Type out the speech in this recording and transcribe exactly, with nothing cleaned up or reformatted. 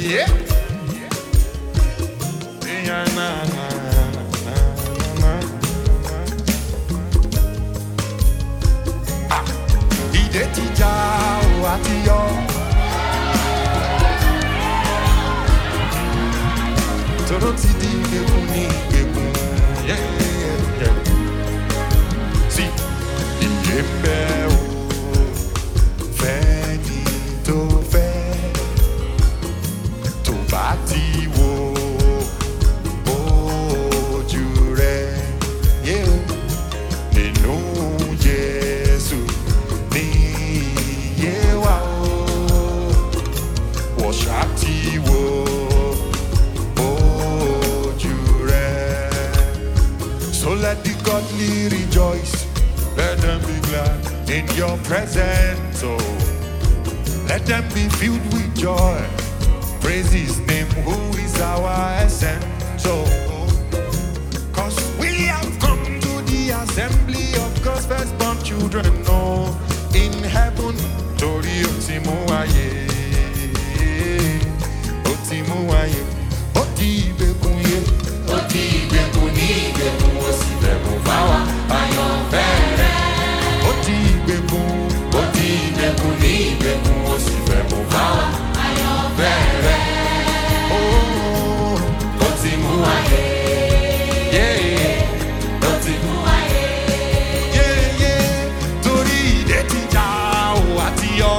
Yeah. Yeah, na, na, na, na, na. Ah, ide ti ja o ati yo. Toro ti di gekun ni gekun. Yeah, yeah, yeah. Si, iye mbe o. Fẹ́ ni tó fẹ́. Tó bá ti wo ojú rẹ̀, yeah. Nínú Jésù ní ìyè wà o. Wọ́n ṣá ti wo ojú rẹ̀. So let the godly rejoice, let them be glad in your presence, oh. Let them be filled with joy. Praise his name, who is our essence, oh.